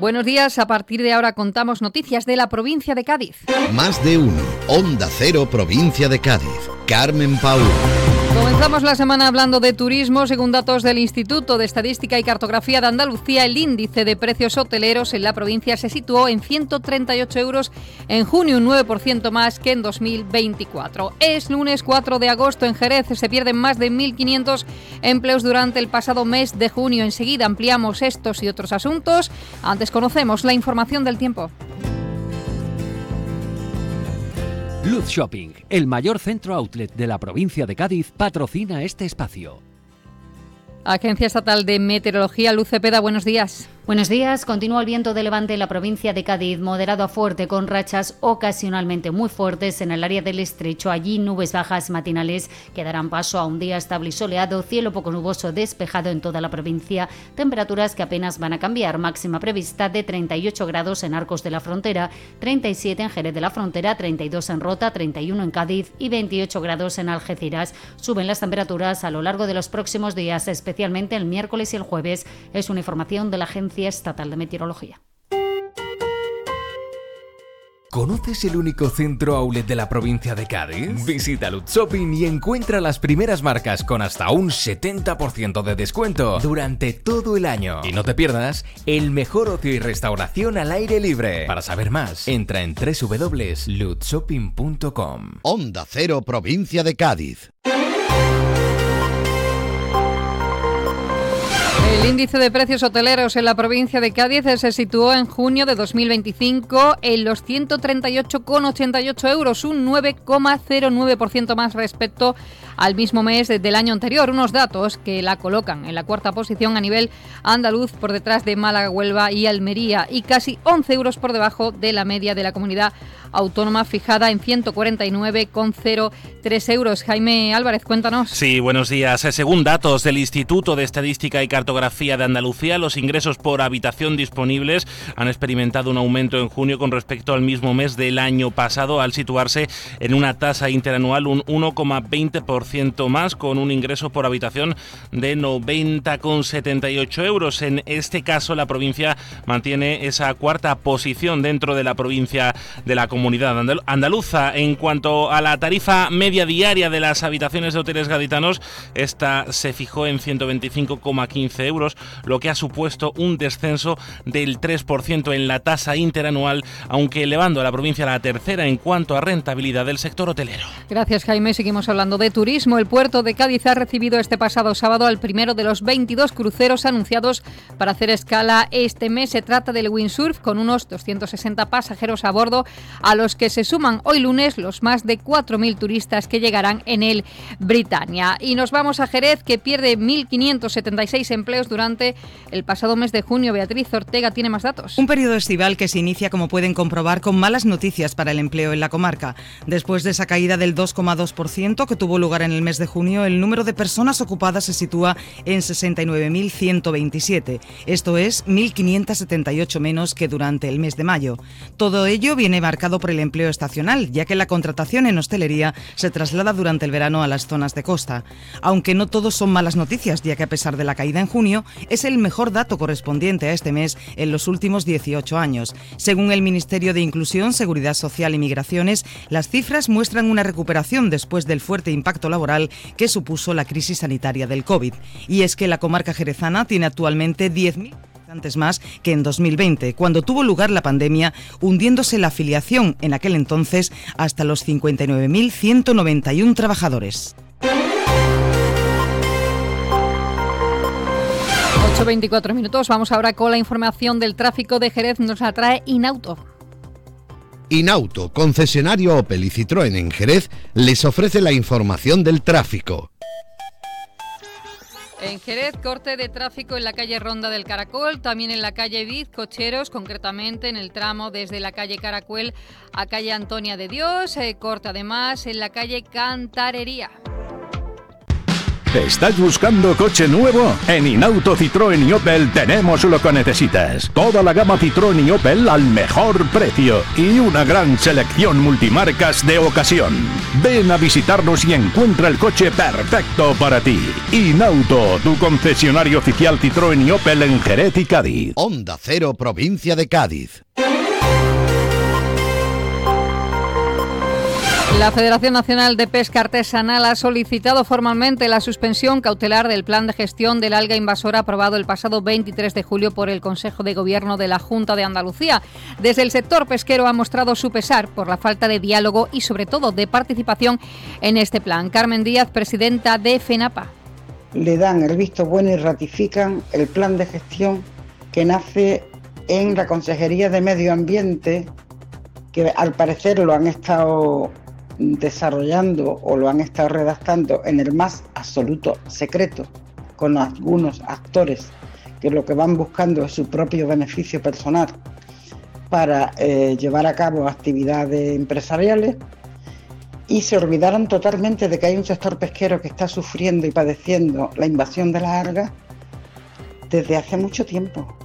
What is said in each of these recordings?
Buenos días, a partir de ahora contamos noticias de la provincia de Cádiz. Más de uno, Onda Cero, provincia de Cádiz. Carmen Paúl. Comenzamos la semana hablando de turismo. Según datos del Instituto de Estadística y Cartografía de Andalucía, el índice de precios hoteleros en la provincia se situó en 138 euros en junio, un 9% más que en 2024. Es lunes 4 de agosto en Jerez. Se pierden más de 1.500 empleos durante el pasado mes de junio. Enseguida ampliamos estos y otros asuntos. Antes conocemos la información del tiempo. Luz Shopping, el mayor centro outlet de la provincia de Cádiz, patrocina este espacio. Agencia Estatal de Meteorología, Luz Cepeda, buenos días. Buenos días. Continúa el viento de levante en la provincia de Cádiz, moderado a fuerte, con rachas ocasionalmente muy fuertes en el área del estrecho. Allí nubes bajas matinales que darán paso a un día estable y soleado, cielo poco nuboso despejado en toda la provincia, temperaturas que apenas van a cambiar, máxima prevista de 38 grados en Arcos de la Frontera, 37 en Jerez de la Frontera, 32 en Rota, 31 en Cádiz y 28 grados en Algeciras. Suben las temperaturas a lo largo de los próximos días, especialmente el miércoles y el jueves. Es una información de la Agencia Estatal de Meteorología. ¿Conoces el único centro outlet de la provincia de Cádiz? Visita Luz Shopping y encuentra las primeras marcas con hasta un 70% de descuento durante todo el año. Y no te pierdas el mejor ocio y restauración al aire libre. Para saber más, entra en www.lutzshopping.com. Onda Cero, provincia de Cádiz. El índice de precios hoteleros en la provincia de Cádiz se situó en junio de 2025 en los 138,88 euros, un 9,09% más respecto al mismo mes del año anterior. Unos datos que la colocan en la cuarta posición a nivel andaluz, por detrás de Málaga, Huelva y Almería, y casi 11 euros por debajo de la media de la comunidad autónoma, fijada en 149,03 euros. Jaime Álvarez, cuéntanos. Sí, buenos días. Según datos del Instituto de Estadística y Cartografía de Andalucía, los ingresos por habitación disponibles han experimentado un aumento en junio con respecto al mismo mes del año pasado, al situarse en una tasa interanual un 1,20% más, con un ingreso por habitación de 90,78 euros. En este caso, la provincia mantiene esa cuarta posición dentro de la provincia de la comunidad andaluza. En cuanto a la tarifa media diaria de las habitaciones de hoteles gaditanos, esta se fijó en 125,15 euros, lo que ha supuesto un descenso del 3% en la tasa interanual, aunque elevando a la provincia a la tercera en cuanto a rentabilidad del sector hotelero. Gracias, Jaime. Seguimos hablando de turismo. El puerto de Cádiz ha recibido este pasado sábado al primero de los 22 cruceros anunciados para hacer escala este mes. Se trata del Windsurf, con unos 260 pasajeros a bordo, a los que se suman hoy lunes los más de 4.000 turistas que llegarán en el Britannia. Y nos vamos a Jerez, que pierde 1.576 empleos durante el pasado mes de junio. Beatriz Ortega tiene más datos. Un periodo estival que se inicia, como pueden comprobar, con malas noticias para el empleo en la comarca. Después de esa caída del 2,2% que tuvo lugar en el mes de junio, el número de personas ocupadas se sitúa en 69.127. Esto es 1.578 menos que durante el mes de mayo. Todo ello viene marcado por el empleo estacional, ya que la contratación en hostelería se traslada durante el verano a las zonas de costa. Aunque no todos son malas noticias, ya que a pesar de la caída en junio, es el mejor dato correspondiente a este mes en los últimos 18 años. Según el Ministerio de Inclusión, Seguridad Social y Migraciones, las cifras muestran una recuperación después del fuerte impacto laboral que supuso la crisis sanitaria del COVID. Y es que la comarca jerezana tiene actualmente 10.000 más que en 2020, cuando tuvo lugar la pandemia, hundiéndose la afiliación en aquel entonces hasta los 59.191 trabajadores. 8:24 minutos. Vamos ahora con la información del tráfico de Jerez. Nos la trae Inauto. Inauto, concesionario Opel y Citroën en Jerez, les ofrece la información del tráfico. En Jerez, corte de tráfico en la calle Ronda del Caracol, también en la calle Viz, cocheros, concretamente en el tramo desde la calle Caracuel a calle Antonia de Dios, corte además en la calle Cantarería. ¿Estás buscando coche nuevo? En Inauto Citroën y Opel tenemos lo que necesitas. Toda la gama Citroën y Opel al mejor precio y una gran selección multimarcas de ocasión. Ven a visitarnos y encuentra el coche perfecto para ti. Inauto, tu concesionario oficial Citroën y Opel en Jerez y Cádiz. Onda Cero, provincia de Cádiz. La Federación Nacional de Pesca Artesanal ha solicitado formalmente la suspensión cautelar del plan de gestión del alga invasora aprobado el pasado 23 de julio por el Consejo de Gobierno de la Junta de Andalucía. Desde el sector pesquero ha mostrado su pesar por la falta de diálogo y sobre todo de participación en este plan. Carmen Díaz, presidenta de FENAPA. Le dan el visto bueno y ratifican el plan de gestión que nace en la Consejería de Medio Ambiente, que al parecer lo han estado desarrollando o lo han estado redactando en el más absoluto secreto, con algunos actores que lo que van buscando es su propio beneficio personal para llevar a cabo actividades empresariales, y se olvidaron totalmente de que hay un sector pesquero que está sufriendo y padeciendo la invasión de las algas desde hace mucho tiempo.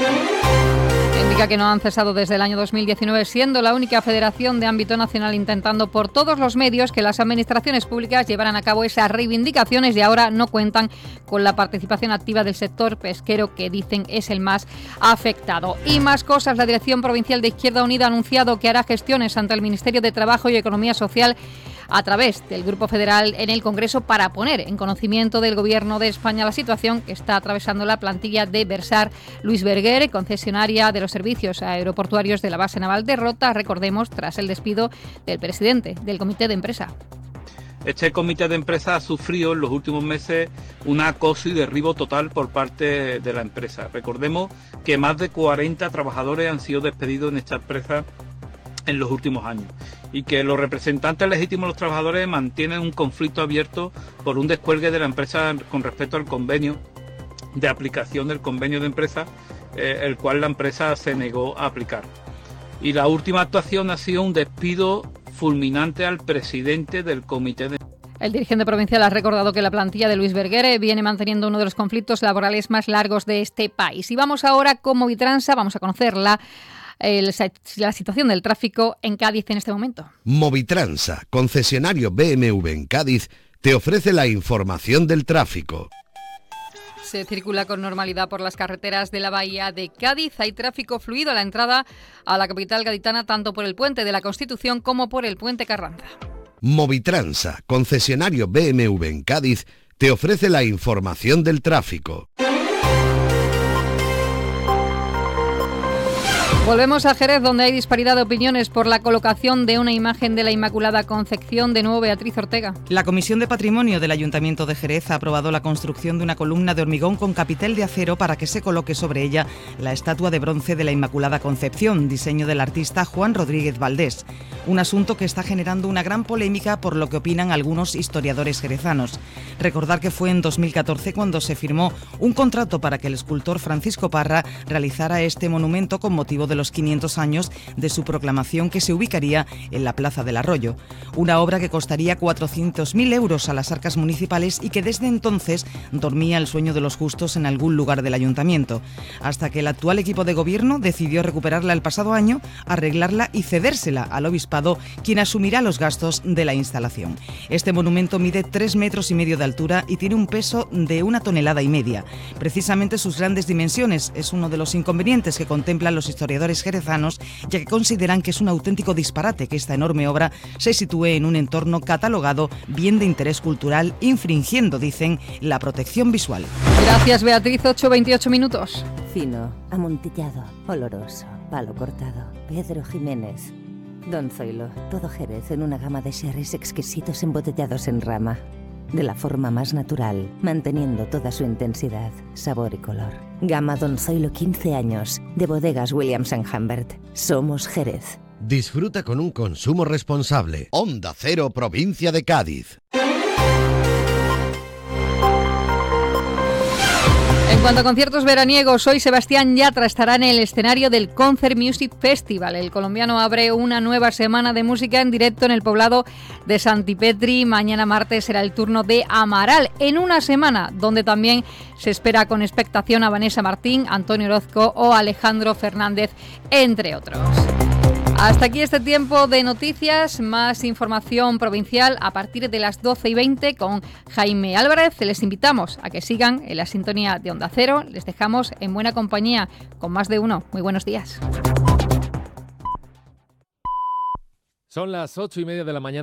Indica que no han cesado desde el año 2019, siendo la única federación de ámbito nacional intentando por todos los medios que las administraciones públicas llevaran a cabo esas reivindicaciones, y ahora no cuentan con la participación activa del sector pesquero, que dicen es el más afectado. Y más cosas, la Dirección Provincial de Izquierda Unida ha anunciado que hará gestiones ante el Ministerio de Trabajo y Economía Social a través del Grupo Federal en el Congreso para poner en conocimiento del Gobierno de España la situación que está atravesando la plantilla de Versar Luis Berger, concesionaria de los servicios aeroportuarios de la base naval de Rota, recordemos, tras el despido del presidente del comité de empresa. Este comité de empresa ha sufrido en los últimos meses un acoso y derribo total por parte de la empresa. Recordemos que más de 40 trabajadores han sido despedidos en esta empresa en los últimos años, y que los representantes legítimos de los trabajadores mantienen un conflicto abierto por un descuelgue de la empresa con respecto al convenio de aplicación del convenio de empresa, el cual la empresa se negó a aplicar. Y la última actuación ha sido un despido fulminante al presidente del comité de... El dirigente provincial ha recordado que la plantilla de Luis Berger viene manteniendo uno de los conflictos laborales más largos de este país. Y vamos ahora con Movitransa, vamos a conocer la situación del tráfico en Cádiz en este momento. Movitransa, concesionario BMW en Cádiz, te ofrece la información del tráfico. Se circula con normalidad por las carreteras de la bahía de Cádiz. Hay tráfico fluido a la entrada a la capital gaditana, tanto por el puente de la Constitución como por el puente Carranza. Movitransa, concesionario BMW en Cádiz, te ofrece la información del tráfico. Volvemos a Jerez, donde hay disparidad de opiniones por la colocación de una imagen de la Inmaculada Concepción. De nuevo, Beatriz Ortega. La Comisión de Patrimonio del Ayuntamiento de Jerez ha aprobado la construcción de una columna de hormigón con capitel de acero para que se coloque sobre ella la estatua de bronce de la Inmaculada Concepción, diseño del artista Juan Rodríguez Valdés. Un asunto que está generando una gran polémica por lo que opinan algunos historiadores jerezanos. Recordar que fue en 2014 cuando se firmó un contrato para que el escultor Francisco Parra realizara este monumento con motivo de los 500 años de su proclamación, que se ubicaría en la Plaza del Arroyo. Una obra que costaría 400.000 euros a las arcas municipales y que desde entonces dormía el sueño de los justos en algún lugar del ayuntamiento, hasta que el actual equipo de gobierno decidió recuperarla el pasado año, arreglarla y cedérsela al obispado, quien asumirá los gastos de la instalación. Este monumento mide 3,5 metros de altura y tiene un peso de 1,5 toneladas. Precisamente sus grandes dimensiones es uno de los inconvenientes que contemplan los historiadores jerezanos, ya que consideran que es un auténtico disparate que esta enorme obra se sitúe en un entorno catalogado bien de interés cultural, infringiendo, dicen, la protección visual. Gracias, Beatriz. 8:28 minutos. Fino, amontillado, oloroso, palo cortado. Pedro Jiménez. Don Zoilo, todo Jerez en una gama de sherries exquisitos embotellados en rama. De la forma más natural, manteniendo toda su intensidad, sabor y color. Gama Don Zoilo 15 años, de bodegas Williams & Humbert. Somos Jerez. Disfruta con un consumo responsable. Onda Cero, provincia de Cádiz. En cuanto a conciertos veraniegos, hoy Sebastián Yatra estará en el escenario del Concert Music Festival. El colombiano abre una nueva semana de música en directo en el poblado de Santipetri. Mañana martes será el turno de Amaral, en una semana donde también se espera con expectación a Vanessa Martín, Antonio Orozco o Alejandro Fernández, entre otros. Hasta aquí este tiempo de noticias. Más información provincial a partir de las 12:20 con Jaime Álvarez. Les invitamos a que sigan en la sintonía de Onda Cero. Les dejamos en buena compañía con Más de Uno. Muy buenos días. Son las 8:30 de la mañana.